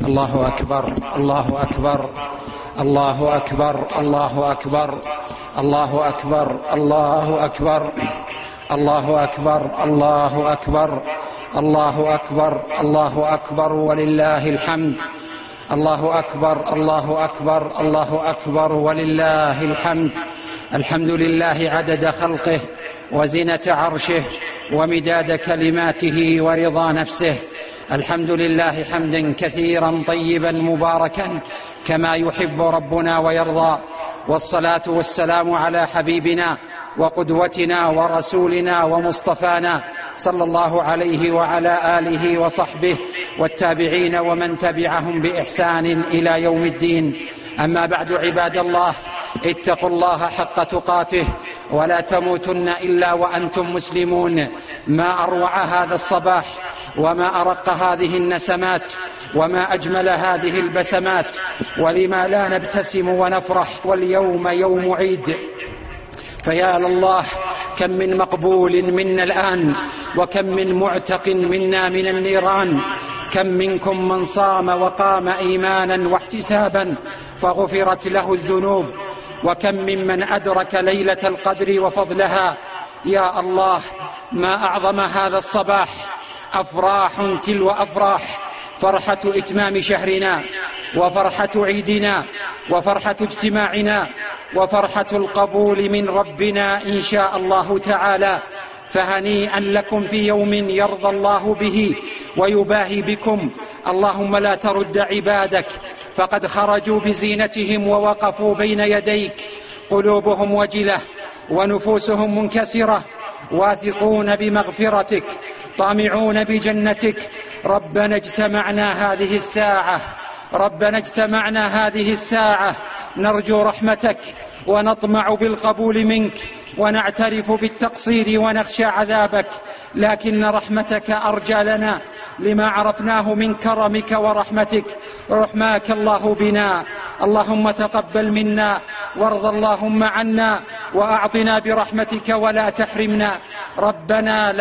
الله أكبر الله أكبر الله أكبر الله أكبر الله أكبر الله أكبر الله أكبر الله أكبر الله أكبر الله أكبر ولله الحمد. الله أكبر الله أكبر الله أكبر ولله الحمد. الحمد لله عدد خلقه وزنة عرشه ومداد كلماته ورضا نفسه. الحمد لله حمدا كثيرا طيبا مباركا كما يحب ربنا ويرضى، والصلاة والسلام على حبيبنا وقدوتنا ورسولنا ومصطفانا صلى الله عليه وعلى آله وصحبه والتابعين ومن تبعهم بإحسان إلى يوم الدين. أما بعد، عباد الله، اتقوا الله حق تقاته ولا تموتن إلا وأنتم مسلمون. ما أروع هذا الصباح وما أرق هذه النسمات وما أجمل هذه البسمات، ولما لا نبتسم ونفرح واليوم يوم عيد. فيا لله، كم من مقبول منا الآن، وكم من معتق منا من النيران. كم منكم من صام وقام إيمانا واحتسابا فغفرت له الذنوب، وكم ممن أدرك ليلة القدر وفضلها. يا الله، ما أعظم هذا الصباح، أفراح تلو أفراح، فرحة إتمام شهرنا وفرحة عيدنا وفرحة اجتماعنا وفرحة القبول من ربنا إن شاء الله تعالى. فهنيئا لكم في يوم يرضى الله به ويباهي بكم. اللهم لا ترد عبادك، فقد خرجوا بزينتهم ووقفوا بين يديك، قلوبهم وجلة ونفوسهم منكسرة، واثقون بمغفرتك طامعون بجنتك. ربنا اجتمعنا هذه الساعة نرجو رحمتك ونطمع بالقبول منك، ونعترف بالتقصير ونخشى عذابك، لكن رحمتك أرجى لنا لما عرفناه من كرمك ورحمتك. رحماك الله بنا، اللهم تقبل منا وارض اللهم عنا، وأعطنا برحمتك ولا تحرمنا. ربنا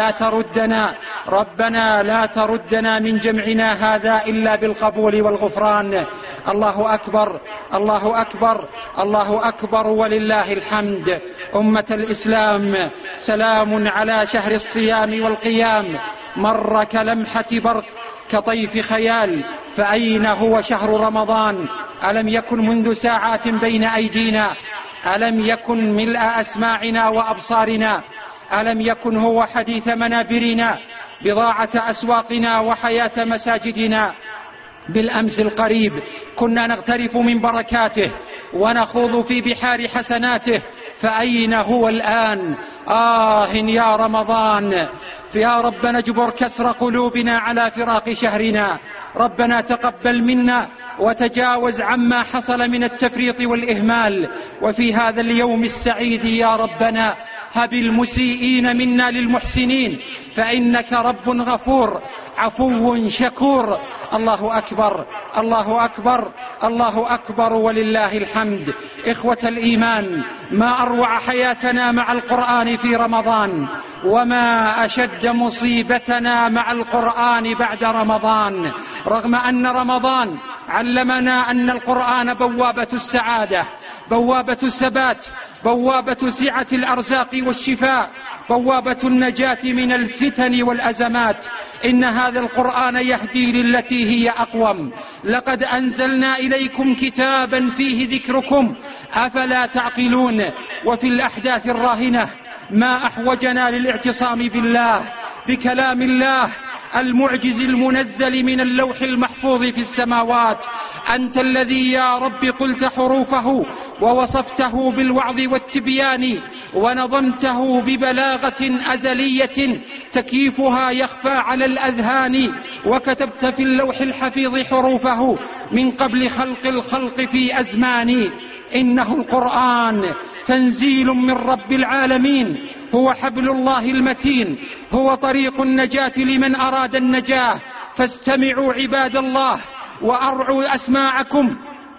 لا تردنا من جمعنا هذا إلا بالقبول والغفران. الله أكبر الله أكبر الله أكبر ولله الحمد. أمة الإسلام، سلام على شهر الصيام والقيام، مر كلمحة برق كطيف خيال. فأين هو شهر رمضان؟ ألم يكن منذ ساعات بين أيدينا؟ ألم يكن ملء أسماعنا وأبصارنا؟ ألم يكن هو حديث منابرنا، بضاعة أسواقنا وحياة مساجدنا؟ بالأمس القريب كنا نغترف من بركاته ونخوض في بحار حسناته، فأين هو الآن؟ يا رمضان، يا رب نجبر كسر قلوبنا على فراق شهرنا. ربنا تقبل منا وتجاوز عما حصل من التفريط والإهمال. وفي هذا اليوم السعيد يا ربنا هب المسيئين منا للمحسنين، فإنك رب غفور عفو شكور. الله أكبر الله أكبر الله أكبر ولله الحمد. إخوة الإيمان، ما أروع حياتنا مع القرآن في رمضان، وما أشد مصيبتنا مع القرآن بعد رمضان. رغم أن رمضان علمنا أن القرآن بوابة السعادة، بوابة الثبات، بوابة سعة الأرزاق والشفاء، بوابة النجاة من الفتن والأزمات. إن هذا القرآن يهدي للتي هي أقوم. لقد أنزلنا إليكم كتابا فيه ذكركم أفلا تعقلون. وفي الأحداث الراهنة ما أحوجنا للاعتصام بالله، بكلام الله المعجز المنزل من اللوح المحفوظ في السماوات. أنت الذي يا رب قلت حروفه ووصفته بالوعظ والتبيان، ونظمته ببلاغة أزلية تكييفها يخفى على الأذهان، وكتبت في اللوح الحفيظ حروفه من قبل خلق الخلق في أزمان. إنه القرآن تنزيل من رب العالمين، هو حبل الله المتين، هو طريق النجاة لمن أراد النجاة. فاستمعوا عباد الله وأرعوا أسماعكم،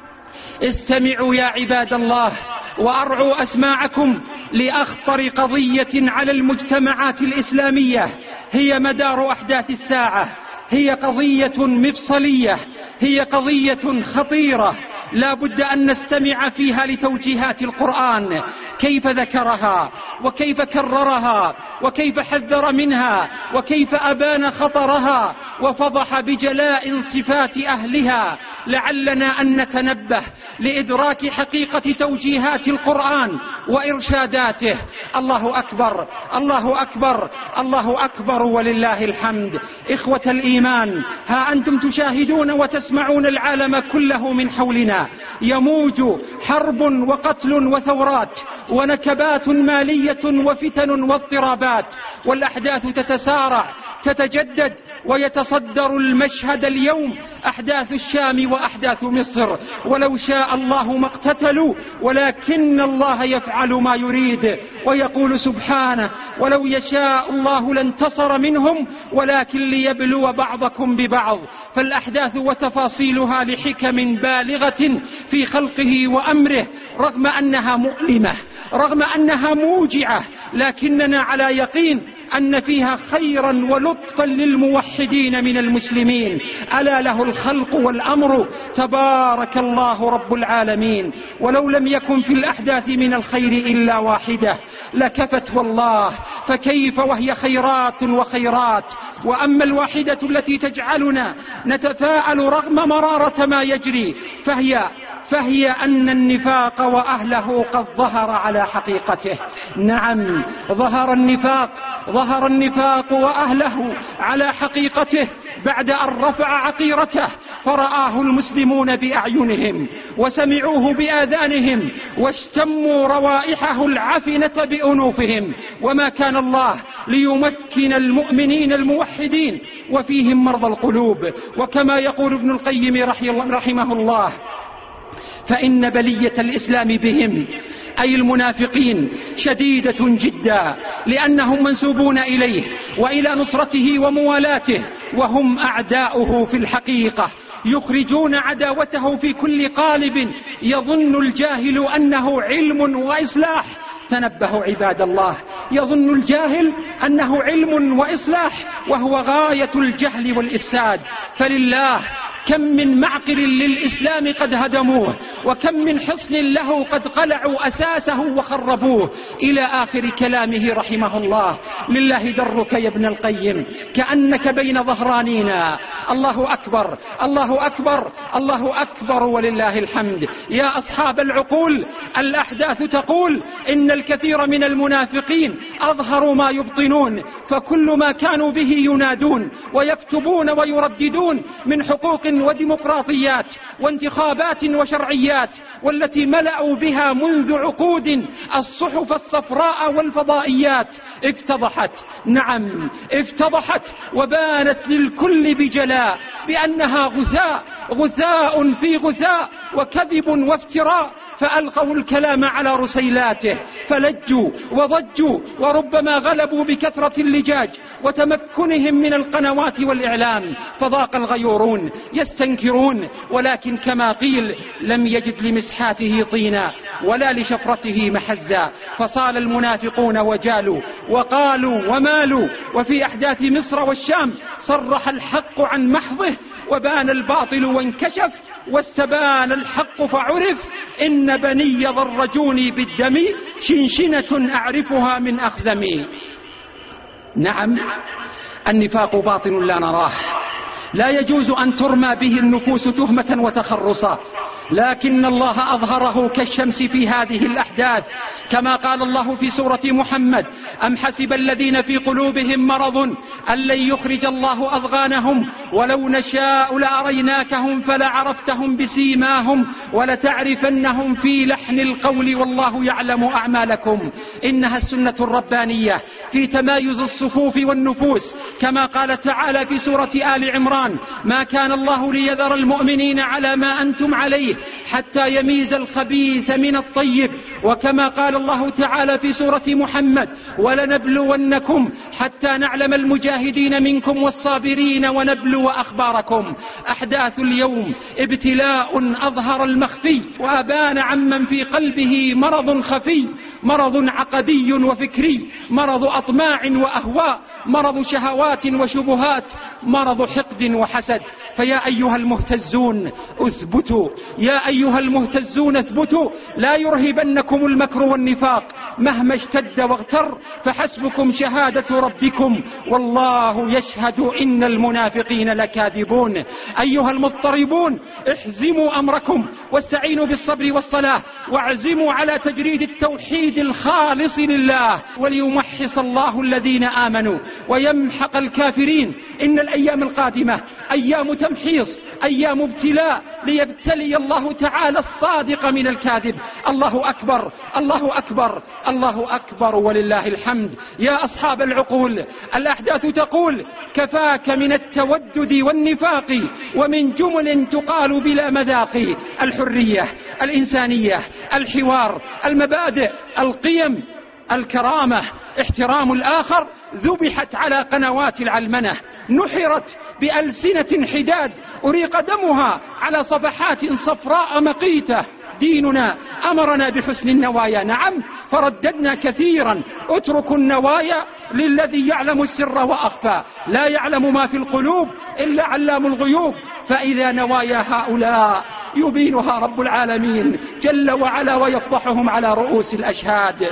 استمعوا يا عباد الله وأرعوا أسماعكم لأخطر قضية على المجتمعات الإسلامية، هي مدار أحداث الساعة، هي قضية مفصلية، هي قضية خطيرة لا بد أن نستمع فيها لتوجيهات القرآن، كيف ذكرها وكيف كررها وكيف حذر منها وكيف أبان خطرها وفضح بجلاء صفات أهلها، لعلنا أن نتنبه لإدراك حقيقة توجيهات القرآن وإرشاداته. الله أكبر الله أكبر الله أكبر ولله الحمد. إخوة الإيمان، ها أنتم تشاهدون وتسمعون العالم كله من حولنا يموج حرب وقتل وثورات ونكبات مالية وفتن واضطرابات، والأحداث تتسارع تتجدد، ويتصدر المشهد اليوم أحداث الشام وأحداث مصر. ولو شاء الله ما اقتتلوا ولكن الله يفعل ما يريد، ويقول سبحانه: ولو يشاء الله لانتصر منهم ولكن ليبلو بعضكم ببعض. فالأحداث وتفاصيلها لحكم بالغة في خلقه وأمره، رغم أنها مؤلمة رغم أنها موجعة، لكننا على يقين أن فيها خيرا ولطفا للموحدين من المسلمين. ألا له الخلق والأمر، تبارك الله رب العالمين. ولو لم يكن في الأحداث من الخير إلا واحدة لكفت والله، فكيف وهي خيرات وخيرات. وأما الواحدة التي تجعلنا نتفاءل رغم مرارة ما يجري فهي أن النفاق وأهله قد ظهر على حقيقته. نعم، ظهر النفاق وأهله على حقيقته بعد أن رفع عقيرته، فرآه المسلمون بأعينهم وسمعوه بآذانهم واشتموا روائحه العفنة بأنوفهم. وما كان الله ليمكن المؤمنين الموحدين وفيهم مرضى القلوب. وكما يقول ابن القيم رحمه الله: فإن بلية الإسلام بهم أي المنافقين شديدة جدا، لأنهم منسوبون إليه وإلى نصرته وموالاته، وهم أعداؤه في الحقيقة، يخرجون عداوته في كل قالب يظن الجاهل أنه علم وإصلاح. تنبهوا عباد الله، يظن الجاهل أنه علم وإصلاح وهو غاية الجهل والإفساد. فلله كم من معقل للإسلام قد هدموه، وكم من حصن له قد قلعوا أساسه وخربوه، إلى آخر كلامه رحمه الله. لله درك يا ابن القيم، كأنك بين ظهرانينا. الله أكبر الله أكبر الله أكبر ولله الحمد. يا أصحاب العقول، الأحداث تقول إن الكثير من المنافقين أظهروا ما يبطنون، فكل ما كانوا به ينادون ويكتبون ويرددون من حقوق وديمقراطيات وانتخابات وشرعيات، والتي ملأوا بها منذ عقود الصحف الصفراء والفضائيات، افتضحت. نعم افتضحت وبانت للكل بجلاء بأنها غثاء في غثاء وكذب وافتراء، فألقوا الكلام على رسيلاته، فلجوا وضجوا، وربما غلبوا بكثرة اللجاج وتمكنهم من القنوات والإعلام، فضاق الغيورون يستنكرون، ولكن كما قيل: لم يجد لمسحاته طينا ولا لشفرته محزا. فصال المنافقون وجالوا وقالوا ومالوا. وفي أحداث مصر والشام صرح الحق عن محضه، وبان الباطل وانكشف، واستبان الحق فعرف. إن بني ضرجوني بالدم شنشنة أعرفها من أخزمي. نعم، النفاق باطن لا نراه، لا يجوز أن ترمى به النفوس تهمة وتخرصا، لكن الله أظهره كالشمس في هذه الأحداث، كما قال الله في سورة محمد: أم حسب الذين في قلوبهم مرض أن لن يخرج الله أضغانهم ولو نشاء لأريناكهم فلعرفتهم بسيماهم ولتعرفنهم في لحن القول والله يعلم أعمالكم. إنها السنة الربانية في تمايز الصفوف والنفوس، كما قال تعالى في سورة آل عمران: ما كان الله ليذر المؤمنين على ما أنتم عليه عليه حتى يميز الخبيث من الطيب. وكما قال الله تعالى في سورة محمد: ولنبلونكم حتى نعلم المجاهدين منكم والصابرين ونبلو أخباركم. أحداث اليوم ابتلاء أظهر المخفي وأبان عمن في قلبه مرض خفي، مرض عقدي وفكري، مرض أطماع وأهواء، مرض شهوات وشبهات، مرض حقد وحسد. فيا أيها المهتزون اثبتوا، يا أيها المهتزون اثبتوا، لا يرهبنكم المكر والنفاق مهما اشتد واغتر، فحسبكم شهادة ربكم والله يشهد إن المنافقين لكاذبون. أيها المضطربون احزموا أمركم واستعينوا بالصبر والصلاة، واعزموا على تجريد التوحيد الخالص لله، وليمحص الله الذين آمنوا ويمحق الكافرين. إن الأيام القادمة أيام تمحيص، أيام ابتلاء، ليبتلي الله تعالى الصادق من الكاذب. الله أكبر، الله أكبر، الله أكبر ولله الحمد. يا أصحاب العقول، الأحداث تقول: كفاك من التودد والنفاق ومن جمل تقال بلا مذاق. الحرية، الإنسانية، الحوار، المبادئ، القيم، الكرامة، احترام الآخر ذبحت على قنوات العلمنة، نحرت بألسنة حداد أريق دمها على صفحات صفراء مقيتة. ديننا أمرنا بحسن النوايا، نعم، فرددنا كثيرا: اتركوا النوايا للذي يعلم السر وأخفى، لا يعلم ما في القلوب إلا علام الغيوب. فإذا نوايا هؤلاء يبينها رب العالمين جل وعلا ويفضحهم على رؤوس الأشهاد.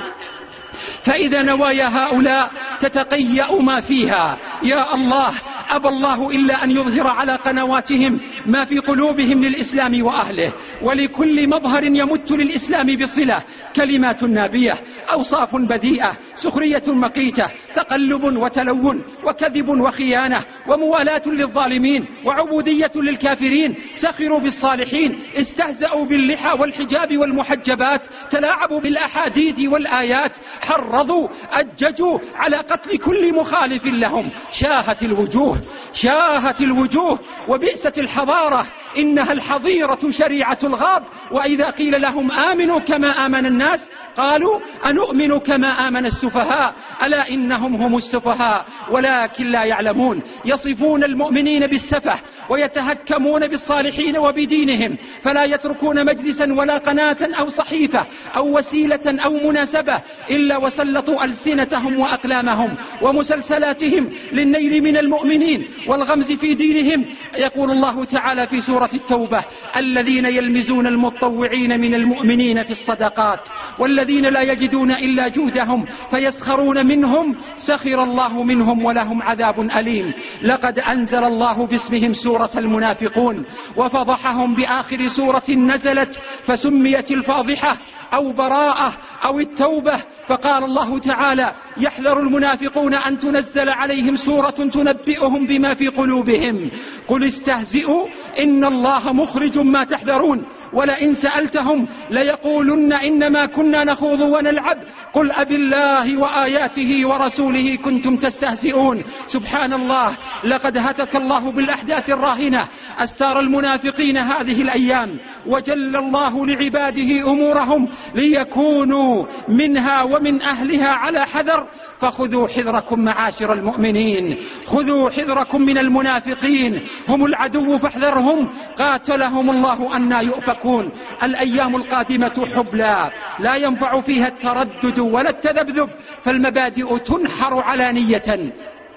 فإذا نوايا هؤلاء تتقيأ ما فيها، يا الله، أبى الله إلا أن يظهر على قنواتهم ما في قلوبهم للإسلام وأهله، ولكل مظهر يمت للإسلام بصلة كلمات نابية، أوصاف بذيئة، سخرية مقيتة، تقلب وتلون وكذب وخيانة وموالاة للظالمين وعبودية للكافرين. سخروا بالصالحين، استهزأوا باللحى والحجاب والمحجبات، تلاعبوا بالأحاديث والآيات، حرضوا، أججوا على قتل كل مخالف لهم. شاهت الوجوه، شاهت الوجوه، وبئست الحضارة، إنها الحظيرة شريعة الغاب. وإذا قيل لهم آمنوا كما آمن الناس قالوا أنؤمن كما آمن السفهاء، ألا إنهم هم السفهاء ولكن لا يعلمون. يصفون المؤمنين بالسفه ويتهكمون بالصالحين وبدينهم، فلا يتركون مجلسا ولا قناة أو صحيفة أو وسيلة أو مناسبة إلا وسلطوا ألسنتهم وأقلامهم ومسلسلاتهم للنيل من المؤمنين والغمز في دينهم. يقول الله تعالى في سورة التوبة: الذين يلمزون المتطوعين من المؤمنين في الصدقات والذين لا يجدون إلا جهدهم فيسخرون منهم سخر الله منهم ولهم عذاب أليم. لقد أنزل الله باسمهم سورة المنافقون وفضحهم بآخر سورة نزلت فسميت الفاضحة أو براءة أو التوبة. فقال الله تعالى: يحذر المنافقون أن تنزل عليهم سورة تنبئهم بما في قلوبهم قل استهزئوا إن الله مخرج ما تحذرون ولئن سألتهم ليقولن إنما كنا نخوض ونلعب قل أبالله وآياته ورسوله كنتم تستهزئون. سبحان الله، لقد هتك الله بالأحداث الراهنة أستار المنافقين هذه الأيام، وجل الله لعباده أمورهم ليكونوا منها ومن أهلها على حذر. فخذوا حذركم معاشر المؤمنين، خذوا حذركم من المنافقين، هم العدو فاحذرهم قاتلهم الله أنى يؤفكون. الأيام القادمة حبلى لا ينفع فيها التردد ولا التذبذب، فالمبادئ تنحر علانية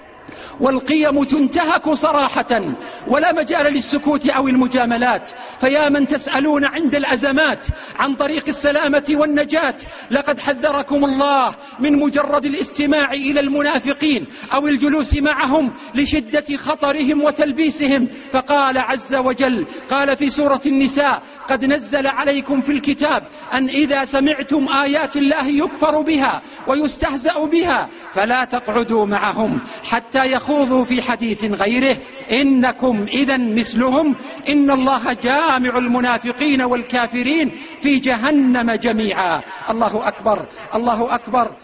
والقيم تنتهك صراحة، ولا مجال للسكوت أو المجاملات. فيا من تسألون عند الأزمات عن طريق السلامة والنجاة، لقد حذركم الله من مجرد الاستماع إلى المنافقين أو الجلوس معهم لشدة خطرهم وتلبيسهم. فقال عز وجل، قال في سورة النساء: قد نزل عليكم في الكتاب أن إذا سمعتم آيات الله يكفر بها ويستهزأ بها فلا تقعدوا معهم حتى يخوضوا في حديث غيره إنكم إذا مثلهم إن الله جامع المنافقين والكافرين في جهنم جميعا. الله أكبر، الله أكبر،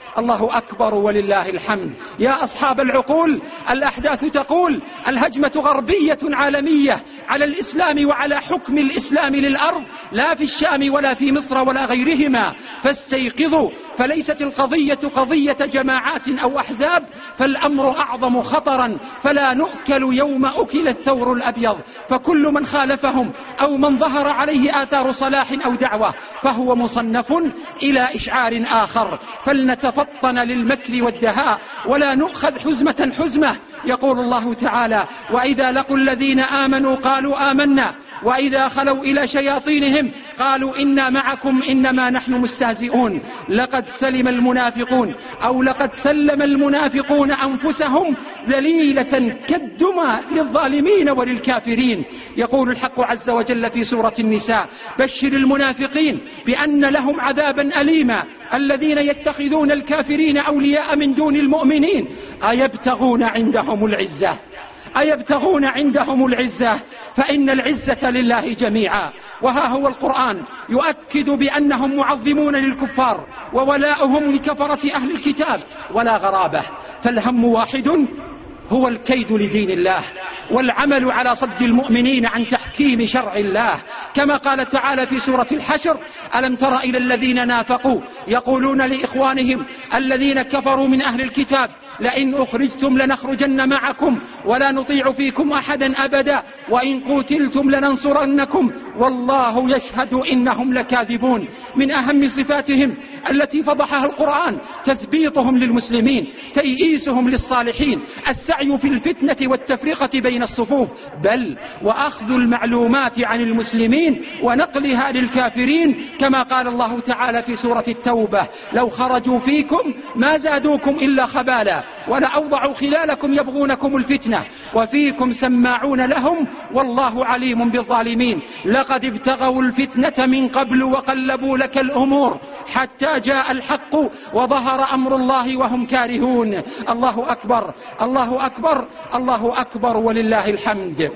الله أكبر ولله الحمد. يا أصحاب العقول، الأحداث تقول الهجمة غربية عالمية على الإسلام وعلى حكم الإسلام للأرض، لا في الشام ولا في مصر ولا غيرهما، فاستيقظوا، فليست القضية قضية جماعات أو أحزاب، فالأمر أعظم خطرا، فلا نؤكل يوم أكل الثور الأبيض، فكل من خالفهم أو من ظهر عليه آثار صلاح أو دعوة فهو مصنف إلى إشعار آخر، فلنتفطن للمكر والدهاء ولا نؤخذ حزمة حزمة. يقول الله تعالى: وإذا لقوا الذين آمنوا قالوا آمنا وإذا خلوا إلى شياطينهم قالوا إنا معكم إنما نحن مستهزئون. لقد سلم المنافقون أو لقد سلم المنافقون أنفسهم ذليلة كالدمى للظالمين وللكافرين. يقول الحق عز وجل في سورة النساء: بشر المنافقين بأن لهم عذابا أليما الذين يتخذون الكافرين أولياء من دون المؤمنين أيبتغون عندهم العزة، أيبتغون عندهم العزة، فإن العزة لله جميعا. وها هو القرآن يؤكد بأنهم معظمون للكفار وولاؤهم لكفرة أهل الكتاب، ولا غرابة، فالهم واحد هو الكيد لدين الله والعمل على صد المؤمنين عن تحكيم شرع الله، كما قال تعالى في سورة الحشر: ألم تر إلى الذين نافقوا يقولون لإخوانهم الذين كفروا من أهل الكتاب لئن أخرجتم لنخرجن معكم ولا نطيع فيكم أحدا أبدا وإن قتلتم لننصرنكم والله يشهد إنهم لكاذبون. من أهم صفاتهم التي فضحها القرآن تثبيطهم للمسلمين، تيئيسهم للصالحين، السعي في الفتنة والتفرقة بين الصفوف، بل وأخذ المعلومات عن المسلمين ونقلها للكافرين، كما قال الله تعالى في سورة التوبة: لو خرجوا فيكم ما زادوكم إلا خبالا ولأوضعوا خلالكم يبغونكم الفتنة وفيكم سماعون لهم والله عليم بالظالمين. لقد ابتغوا الفتنة من قبل وقلبوا لك الأمور حتى جاء الحق وظهر أمر الله وهم كارهون. الله أكبر، الله أكبر، الله أكبر ولله الحمد.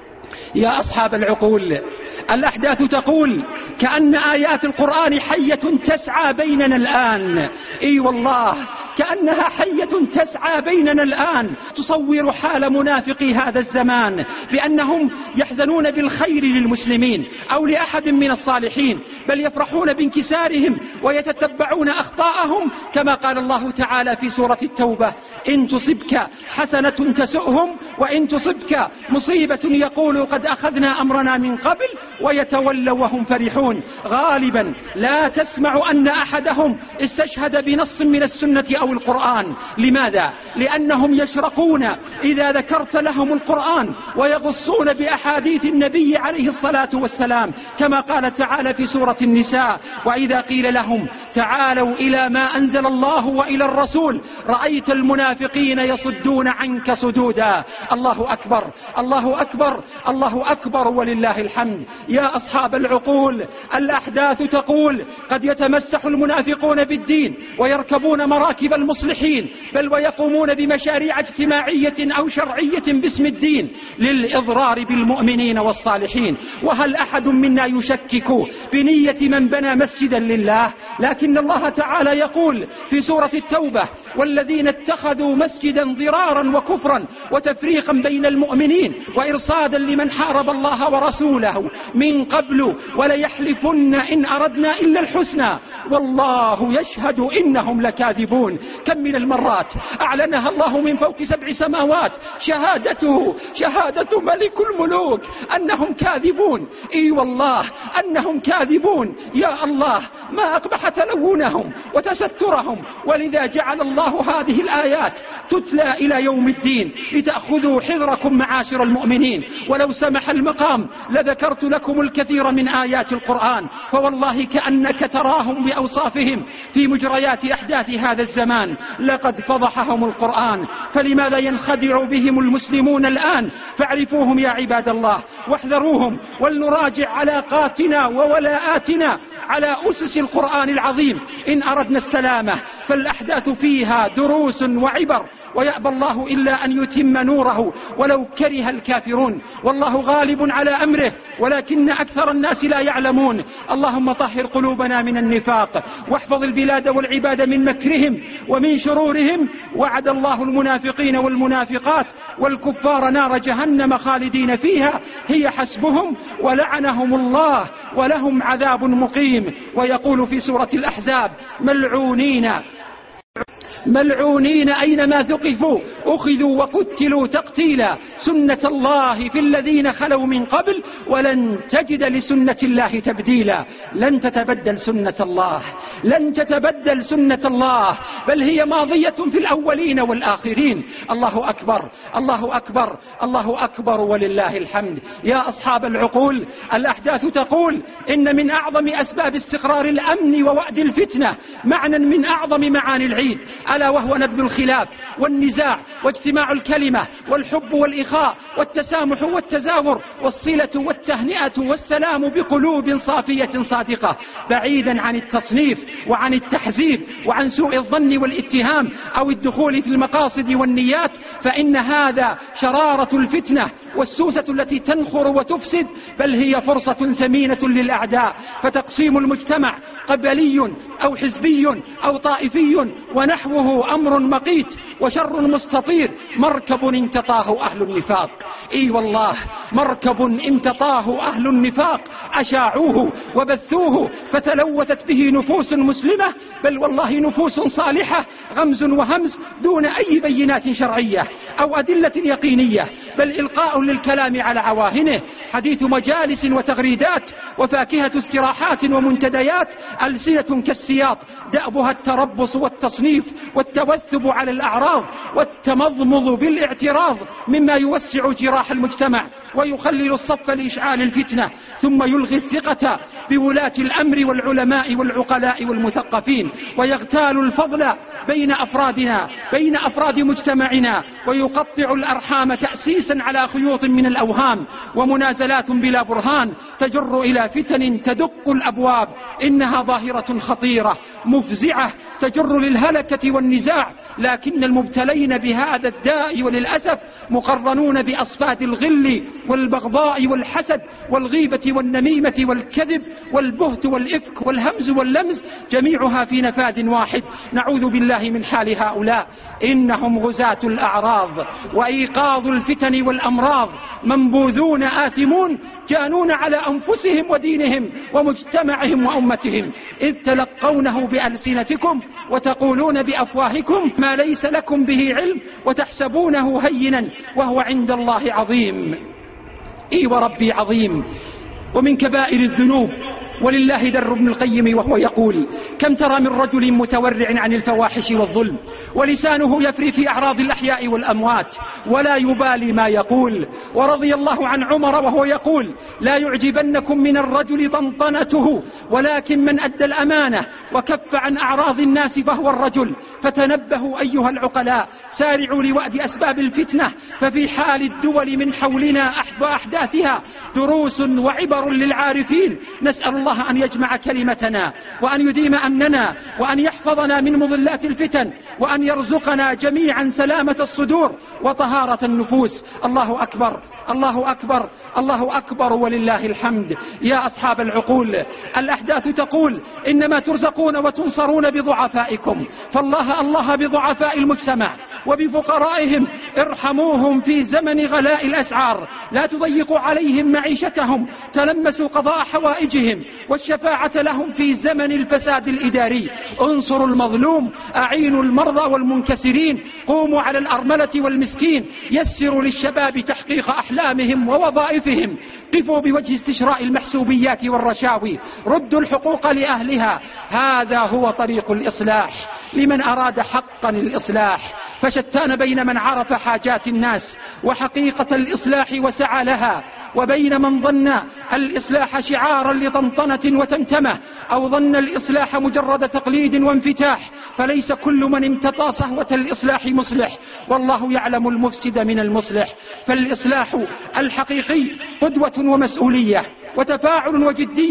يا أصحاب العقول، الأحداث تقول كأن آيات القرآن حية تسعى بيننا الآن، إي والله كأنها حية تسعى بيننا الآن، تصور حال منافقي هذا الزمان بأنهم يحزنون بالخير للمسلمين أو لأحد من الصالحين، بل يفرحون بانكسارهم ويتتبعون أخطاءهم، كما قال الله تعالى في سورة التوبة: إن تصبك حسنة تسؤهم وإن تصبك مصيبة يقولوا قد أخذنا أمرنا من قبل ويتولوا وهم فرحون. غالبا لا تسمع أن أحدهم استشهد بنص من السنة أو القرآن. لماذا؟ لأنهم يشرقون إذا ذكرت لهم القرآن ويغصون بأحاديث النبي عليه الصلاة والسلام، كما قال تعالى في سورة النساء: وإذا قيل لهم تعالوا إلى ما أنزل الله وإلى الرسول رأيت المنافقين يصدون عنك صدودا. الله أكبر، الله أكبر، الله أكبر ولله الحمد. يا أصحاب العقول، الأحداث تقول قد يتمسح المنافقون بالدين ويركبون مراكب المصلحين، بل ويقومون بمشاريع اجتماعية أو شرعية باسم الدين للإضرار بالمؤمنين والصالحين. وهل أحد منا يشكك بنية من بنى مسجدا لله؟ لكن الله تعالى يقول في سورة التوبة: والذين اتخذوا مسجدا ضرارا وكفرا وتفريقا بين المؤمنين وإرصادا لمن حارب الله ورسوله من قبل وليحلفن إن أردنا إلا الحسنى والله يشهد إنهم لكاذبون. كم من المرات أعلنها الله من فوق 7 سماوات شهادته شهادة ملك الملوك أنهم كاذبون، إي والله أنهم كاذبون. يا الله ما أقبح تلونهم وتسترهم، ولذا جعل الله هذه الآيات تتلى إلى يوم الدين لتأخذوا حذركم معاشر المؤمنين. ولو سمح المقام لذكرت لكم الكثير من آيات القرآن، فوالله كأنك تراهم بأوصافهم في مجريات أحداث هذا الزمان. لقد فضحهم القرآن، فلماذا ينخدع بهم المسلمون الآن؟ فاعرفوهم يا عباد الله واحذروهم، ولنراجع علاقاتنا وولاءاتنا على أسس القرآن العظيم إن أردنا السلامة. فالأحداث فيها دروس وعبر، ويأبى الله إلا أن يتم نوره ولو كره الكافرون. والله غالب على أمره ولكن أكثر الناس لا يعلمون. اللهم طهر قلوبنا من النفاق، واحفظ البلاد والعباد من مكرهم ومن شرورهم. وعد الله المنافقين والمنافقات والكفار نار جهنم خالدين فيها هي حسبهم، ولعنهم الله ولهم عذاب مقيم. ويقول في سورة الأحزاب: ملعونين أينما ثقفوا أخذوا وقتلوا تقتيلا سنة الله في الذين خلوا من قبل ولن تجد لسنة الله تبديلا. لن تتبدل سنة الله، لن تتبدل سنة الله، بل هي ماضية في الأولين والآخرين. الله أكبر، الله أكبر، الله أكبر ولله الحمد. يا أصحاب العقول، الأحداث تقول إن من أعظم أسباب استقرار الأمن ووأد الفتنة معنى من أعظم معاني العيد، ألا وهو نبذ الخلاف والنزاع واجتماع الكلمة والحب والإخاء والتسامح والتزاور والصلة والتهنئة والسلام بقلوب صافية صادقة، بعيدا عن التصنيف وعن التحزيب وعن سوء الظن والاتهام أو الدخول في المقاصد والنيات، فإن هذا شرارة الفتنة والسوسة التي تنخر وتفسد، بل هي فرصة ثمينة للأعداء. فتقسيم المجتمع قبلي أو حزبي أو طائفي ونحوه أمر مقيت وشر مستطير، مركب امتطاه أهل النفاق. إي والله، مركب امتطاه أهل النفاق، أشاعوه وبثوه فتلوثت به نفوس مسلمة، بل والله نفوس صالحة، غمز وهمز دون أي بينات شرعية أو أدلة يقينية، بل إلقاء للكلام على عواهنه، حديث مجالس وتغريدات وفاكهة استراحات ومنتديات، ألسنة كالسياط دأبها التربص والتصنيف والتوثب على الأعراض والتمضمض بالاعتراض، مما يوسع جراح المجتمع ويخلل الصف لإشعال الفتنة، ثم يلغي الثقة بولاة الأمر والعلماء والعقلاء والمثقفين، ويغتال الفضل بين أفرادنا، بين أفراد مجتمعنا، ويقطع الأرحام تأسيسا على خيوط من الأوهام ومنازلات بلا برهان تجر إلى فتن تدق الأبواب. إنها ظاهرة خطيرة مفزعة تجر للهلكة والنزاع، لكن المبتلين بهذا الداء وللأسف مقرنون بأصفاد الغل والبغضاء والحسد والغيبة والنميمة والكذب والبهت والإفك والهمز واللمز، جميعها في نفاذ واحد. نعوذ بالله من حال هؤلاء، إنهم غزاة الأعراض وإيقاظ الفتن والأمراض، منبوذون آثمون جانون على أنفسهم ودينهم ومجتمعهم وأمتهم، إذ تلقونه بألسنتكم وتقولون بأفواهكم ما ليس لكم به علم وتحسبونه هينا وهو عند الله عظيم. إي وربي عظيم. ومن كبائر الذنوب، ولله در ابن القيم وهو يقول: كم ترى من رجل متورع عن الفواحش والظلم ولسانه يفري في أعراض الأحياء والأموات ولا يبالي ما يقول. ورضي الله عن عمر وهو يقول: لا يعجبنكم من الرجل طنطنته ولكن من أدى الأمانة وكف عن أعراض الناس فهو الرجل. فتنبهوا أيها العقلاء، سارعوا لوأد أسباب الفتنة، ففي حال الدول من حولنا وأحداثها دروس وعبر للعارفين. نسأل الله أن يجمع كلمتنا وأن يديم أمننا وأن يحفظنا من مضلات الفتن وأن يرزقنا جميعا سلامة الصدور وطهارة النفوس. الله أكبر، الله أكبر، الله أكبر ولله الحمد. يا أصحاب العقول، الأحداث تقول إنما ترزقون وتنصرون بضعفائكم، فالله الله بضعفاء المجتمع وبفقرائهم، ارحموهم في زمن غلاء الأسعار، لا تضيقوا عليهم معيشتهم، تلمسوا قضاء حوائجهم والشفاعة لهم في زمن الفساد الإداري، انصروا المظلوم، أعينوا المرضى والمنكسرين، قوموا على الأرملة والمسكين، يسروا للشباب تحقيق أحلامهم ووظائفهم، قفوا بوجه استشراء المحسوبيات والرشاوي، ردوا الحقوق لأهلها. هذا هو طريق الإصلاح لمن أراد حقا الإصلاح، فشتان بين من عرف حاجات الناس وحقيقة الإصلاح وسعى لها، وبين من ظن الإصلاح شعارا لطنطنة وتمتمة، أو ظن الإصلاح مجرد تقليد وانفتاح. فليس كل من امتطى صهوة الإصلاح مصلح، والله يعلم المفسد من المصلح. فالإصلاح الحقيقي قدوة ومسؤولية وتفاعل وجدية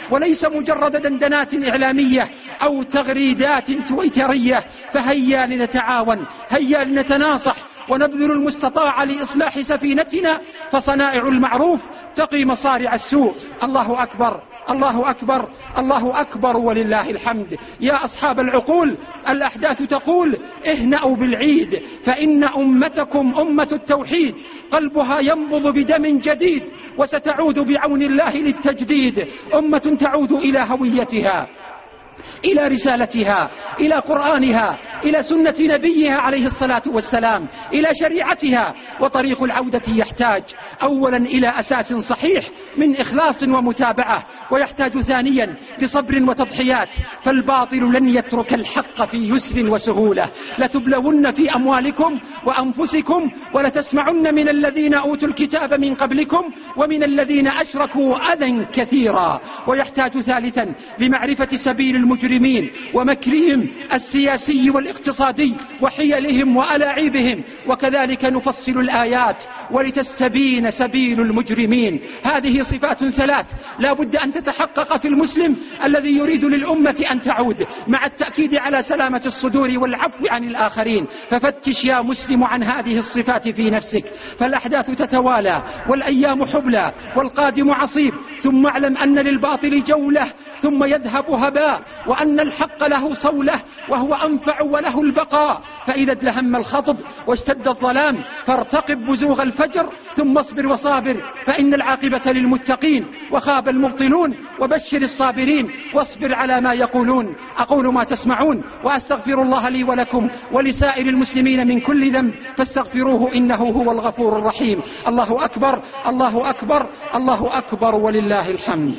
وليس مجرد دندنات إعلامية أو تغريدات تويترية. فهيا لنتعاون، هيا لنتناصح ونبذل المستطاع لإصلاح سفينتنا، فصنائع المعروف تقي مصارع السوء. الله أكبر، الله أكبر، الله أكبر ولله الحمد. يا أصحاب العقول، الأحداث تقول اهنأوا بالعيد، فإن أمتكم أمة التوحيد، قلبها ينبض بدم جديد، وستعود بعون الله للتجديد. أمة تعود إلى هويتها، إلى رسالتها، إلى قرآنها، إلى سنة نبيها عليه الصلاة والسلام، إلى شريعتها. وطريق العودة يحتاج أولا إلى أساس صحيح من إخلاص ومتابعة، ويحتاج ثانيا لصبر وتضحيات، فالباطل لن يترك الحق في يسر وسهولة. لتبلون في أموالكم وأنفسكم، ولتسمعن من الذين أوتوا الكتاب من قبلكم ومن الذين أشركوا أذى كثيرا. ويحتاج ثالثا لمعرفة سبيل المجرمين ومكرهم السياسي والاقتصادي وحيلهم وألاعيبهم، وكذلك نفصل الآيات ولتستبين سبيل المجرمين. هذه صفات ثلاث لا بد أن تتحقق في المسلم الذي يريد للأمة أن تعود، مع التأكيد على سلامة الصدور والعفو عن الآخرين. ففتش يا مسلم عن هذه الصفات في نفسك، فالأحداث تتوالى والأيام حبلى والقادم عصيب. ثم اعلم أن للباطل جولة ثم يذهب هباء، وأن الحق له صولة وهو أنفع وله البقاء. فإذا ادلهم الخطب واشتد الظلام فارتقب بزوغ الفجر، ثم اصبر وصابر فإن العاقبة للمتقين، وخاب المبطلون وبشر الصابرين، واصبر على ما يقولون. أقول ما تسمعون، وأستغفر الله لي ولكم ولسائر المسلمين من كل ذنب، فاستغفروه إنه هو الغفور الرحيم. الله أكبر، الله أكبر، الله أكبر ولله الحمد.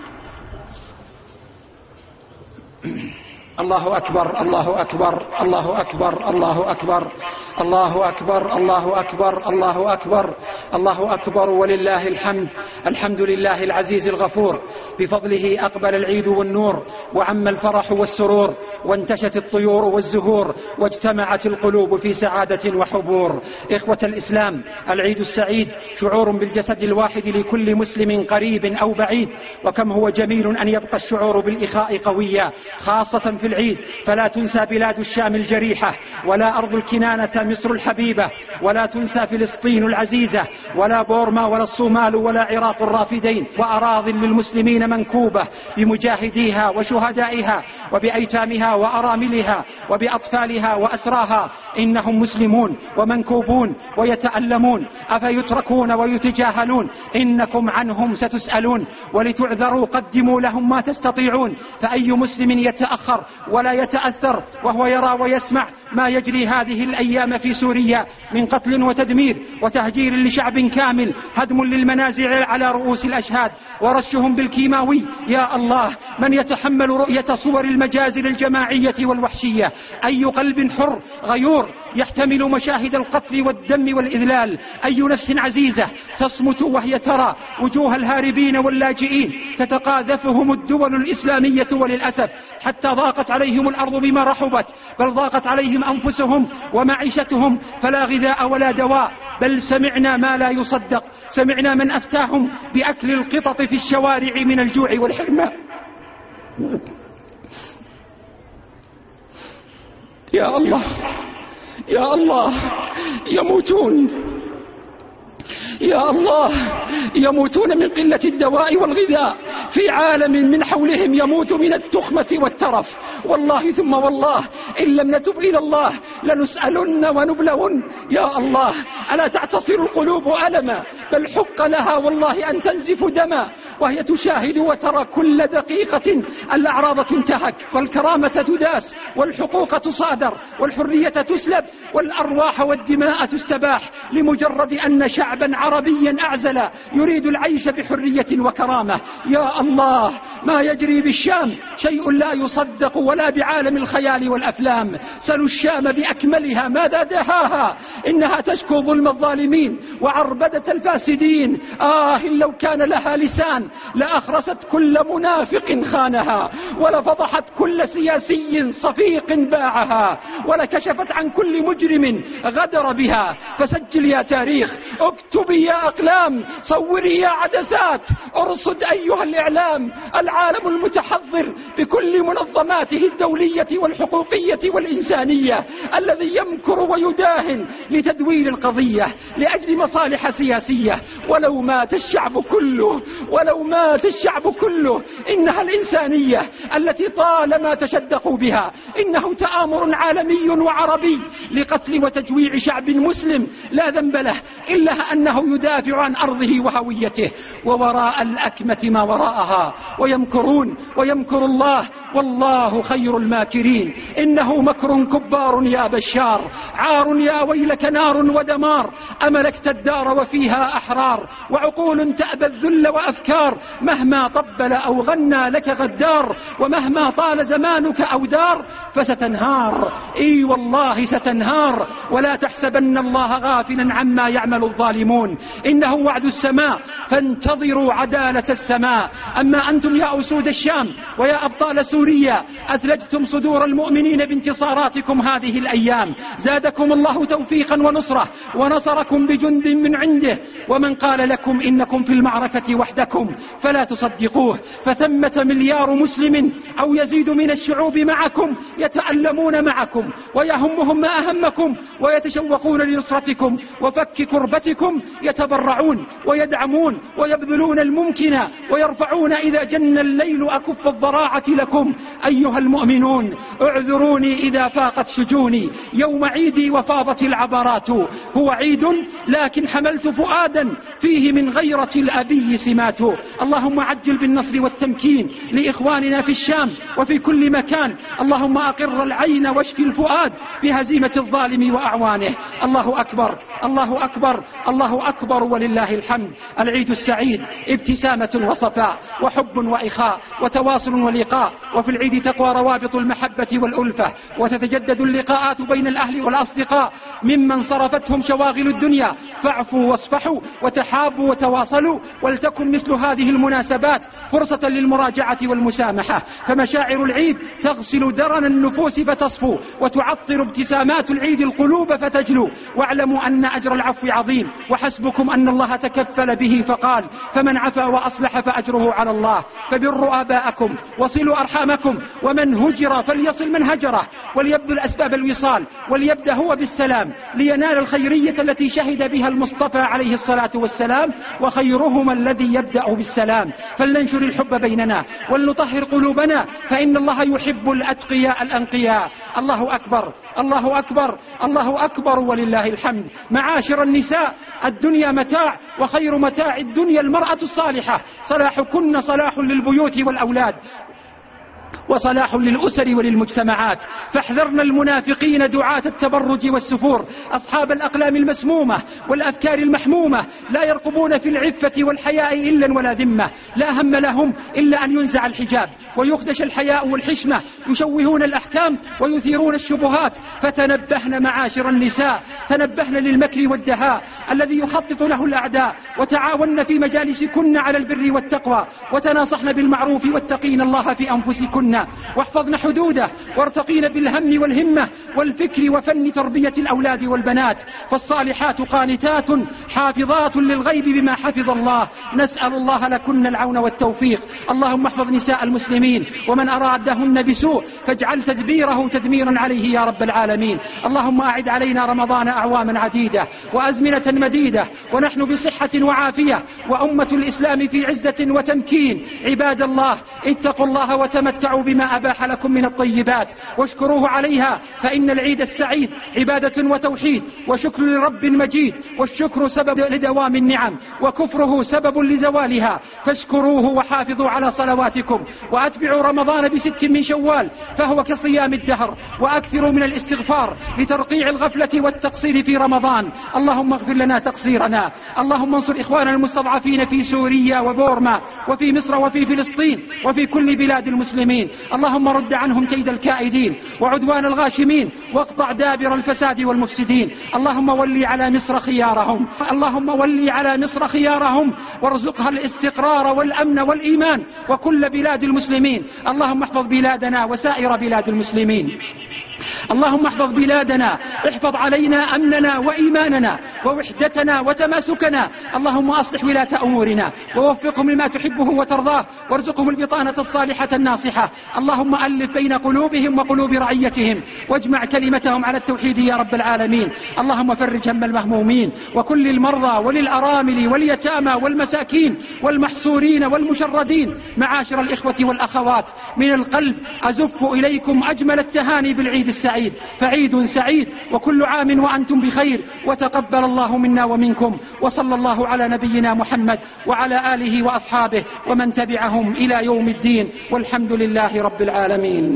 الله أكبر، الله أكبر، الله أكبر، الله أكبر، الله أكبر، الله أكبر، الله أكبر، الله أكبر ولله الحمد. الحمد لله العزيز الغفور، بفضله أقبل العيد والنور، وعم الفرح والسرور، وانتشت الطيور والزهور، واجتمعت القلوب في سعادة وحبور. إخوة الإسلام، العيد السعيد شعور بالجسد الواحد لكل مسلم قريب أو بعيد، وكم هو جميل أن يبقى الشعور بالإخاء قويا، خاصة في العيد. فلا تنسى بلاد الشام الجريحة، ولا أرض الكنانة مصر الحبيبة، ولا تنسى فلسطين العزيزة، ولا بورما، ولا الصومال، ولا عراق الرافدين. وأراض للمسلمين منكوبة بمجاهديها وشهدائها وبأيتامها وأراملها وبأطفالها وأسراها. إنهم مسلمون ومنكوبون ويتألمون، أفيتركون ويتجاهلون؟ إنكم عنهم ستسألون، ولتعذروا قدموا لهم ما تستطيعون. فأي مسلم يتأخر ولا يتأثر وهو يرى ويسمع ما يجري هذه الأيام في سوريا من قتل وتدمير وتهجير لشعب كامل، هدم للمنازل على رؤوس الأشهاد، ورشهم بالكيماوي؟ يا الله، من يتحمل رؤية صور المجازر الجماعية والوحشية؟ أي قلب حر غيور يحتمل مشاهد القتل والدم والإذلال؟ أي نفس عزيزة تصمت وهي ترى وجوه الهاربين واللاجئين تتقاذفهم الدول الإسلامية؟ وللأسف حتى ضاقت عليهم الأرض بما رحبت، بل ضاقت عليهم أنفسهم ومعيشتهم، فلا غذاء ولا دواء. بل سمعنا ما لا يصدق، سمعنا من أفتاهم بأكل القطط في الشوارع من الجوع والحرمان. يا الله، يا الله، يموتون، يا الله، يموتون من قلة الدواء والغذاء في عالم من حولهم يموت من التخمة والترف. والله ثم والله إن لم نتب إلى الله لنسألن ونبلون. يا الله، ألا تعتصر القلوب ألما؟ بل حق لها والله أن تنزف دما، وهي تشاهد وترى كل دقيقة الأعراض تنتهك، والكرامة تداس، والحقوق تصادر، والحرية تسلب، والأرواح والدماء تستباح، لمجرد أن شعبا عربيا أعزل يريد العيش بحرية وكرامة. يا الله، ما يجري بالشام شيء لا يصدق ولا بعالم الخيال والأفلام. سلوا الشام بأكملها ماذا دهاها، إنها تشكو ظلم الظالمين وعربدة الفاسدين. إن لو كان لها لسان الإسلام لأخرست كل منافق خانها، ولفضحت كل سياسي صفيق باعها، ولكشفت عن كل مجرم غدر بها. فسجل يا تاريخ، اكتبي يا أقلام، صوري يا عدسات، ارصد أيها الإعلام العالم المتحضر بكل منظماته الدولية والحقوقية والإنسانية الذي يمكر ويداهن لتدوير القضية لأجل مصالح سياسية. ولو مات الشعب كله إنها الإنسانية التي طالما تشدقوا بها. إنه تآمر عالمي وعربي لقتل وتجويع شعب مسلم لا ذنب له إلا أنه يدافع عن أرضه وهويته. ووراء الأكمة ما وراءها، ويمكرون ويمكر الله والله خير الماكرين. إنه مكر كبار يا بشار، عار يا ويلك نار ودمار. أملكت الدار وفيها أحرار، وعقول تأبى الذل وأفكار. مهما طبل أو غنى لك غدار، ومهما طال زمانك أو دار فستنهار. إي والله ستنهار. ولا تحسبن الله غافلا عما يعمل الظالمون، إنه وعد السماء فانتظروا عدالة السماء. أما أنتم يا أسود الشام ويا أبطال سوريا، أثلجتم صدور المؤمنين بانتصاراتكم هذه الأيام. زادكم الله توفيقا ونصرة، ونصركم بجند من عنده. ومن قال لكم إنكم في المعركة وحدكم فلا تصدقوه، فثمة مليار مسلم أو يزيد من الشعوب معكم يتألمون معكم، ويهمهم ما أهمكم، ويتشوقون لنصرتكم وفك كربتكم. يتبرعون ويدعمون ويبذلون الممكن، ويرفعون إذا جن الليل أكف الضراعة لكم. أيها المؤمنون اعذروني إذا فاقت شجوني يوم عيدي وفاضت العبرات. هو عيد لكن حملت فؤادا فيه من غيرة الأبي سمات. اللهم عجل بالنصر والتمكين لإخواننا في الشام وفي كل مكان. اللهم أقر العين واشفي الفؤاد بهزيمة الظالم وأعوانه. الله أكبر الله أكبر الله أكبر ولله الحمد. العيد السعيد ابتسامة وصفاء وحب وإخاء وتواصل ولقاء. وفي العيد تقوى روابط المحبة والألفة، وتتجدد اللقاءات بين الأهل والأصدقاء ممن صرفتهم شواغل الدنيا. فاعفوا واصفحوا وتحابوا وتواصلوا، ولتكن مثل هذه المناسبات فرصة للمراجعة والمسامحة. فمشاعر العيد تغسل درن النفوس فتصفو، وتعطر ابتسامات العيد القلوب فتجلو. واعلموا أن أجر العفو عظيم، وحسبكم أن الله تكفل به فقال: فمن عفا وأصلح فأجره على الله. فبروا آباءكم وصلوا أرحامكم، ومن هجر فليصل من هجره، وليبذل أسباب الوصال، وليبدأ هو بالسلام لينال الخيرية التي شهد بها المصطفى عليه الصلاة والسلام: وخيرهما الذي يبدأ بالسلام. فلننشر الحب بيننا ولنطهر قلوبنا، فإن الله يحب الأتقياء الأنقياء. الله أكبر الله أكبر الله أكبر ولله الحمد. معاشر النساء، الدنيا متاع، وخير متاع الدنيا المرأة الصالحة. صلاحكن صلاح للبيوت والأولاد، وصلاح للأسر وللمجتمعات. فاحذرنا المنافقين دعاة التبرج والسفور، أصحاب الأقلام المسمومة والأفكار المحمومة، لا يرقبون في العفة والحياء إلا ولا ذمة. لا هم لهم إلا أن ينزع الحجاب ويخدش الحياء والحشمة. يشوهون الأحكام ويثيرون الشبهات. فتنبهن معاشر النساء، تنبهن للمكر والدهاء الذي يخطط له الأعداء. وتعاون في مجالسكن على البر والتقوى، وتناصحن بالمعروف، واتقين الله في أنفسكن، واحفظن حدوده، وارتقين بالهم والهمة والفكر وفن تربية الأولاد والبنات. فالصالحات قانتات حافظات للغيب بما حفظ الله. نسأل الله لكن العون والتوفيق. اللهم احفظ نساء المسلمين، ومن أرادهن بسوء فاجعل تدبيره تدميرا عليه يا رب العالمين. اللهم أعد علينا رمضان أعواما عديدة وأزمنة مديدة، ونحن بصحة وعافية، وأمة الإسلام في عزة وتمكين. عباد الله، اتقوا الله وتمتعوا بما أباح لكم من الطيبات، واشكروه عليها، فإن العيد السعيد عبادة وتوحيد وشكر لرب مجيد. والشكر سبب لدوام النعم، وكفره سبب لزوالها. فاشكروه وحافظوا على صلواتكم، وأتبعوا رمضان ب6 من شوال، فهو كصيام الدهر. وأكثروا من الاستغفار لترقيع الغفلة والتقصير في رمضان. اللهم اغفر لنا تقصيرنا. اللهم انصر إخواننا المستضعفين في سوريا وبورما وفي مصر وفي فلسطين وفي كل بلاد المسلمين. اللهم رد عنهم كيد الكائدين وعدوان الغاشمين، واقطع دابر الفساد والمفسدين. اللهم ولي على مصر خيارهم، اللهم ولي على مصر خيارهم، وارزقها الاستقرار والاستقرار والأمن والإيمان وكل بلاد المسلمين. اللهم احفظ بلادنا وسائر بلاد المسلمين. اللهم احفظ بلادنا، احفظ علينا أمننا وإيماننا ووحدتنا وتماسكنا. اللهم أصلح ولاة أمورنا ووفقهم لما تحبه وترضاه، وارزقهم البطانة الصالحة الناصحة. اللهم ألف بين قلوبهم وقلوب رعيتهم، واجمع كلمتهم على التوحيد يا رب العالمين. اللهم فرج هم المهمومين وكل المرضى وللأرامل واليتامى والمساكين والمحسورين والمشردين. معاشر الإخوة والأخوات، من القلب أزف إليكم أجمل التهاني بالعيد السعيد، فعيد سعيد وكل عام وأنتم بخير، وتقبل الله منا ومنكم، وصلى الله على نبينا محمد وعلى آله وأصحابه ومن تبعهم إلى يوم الدين، والحمد لله رب العالمين.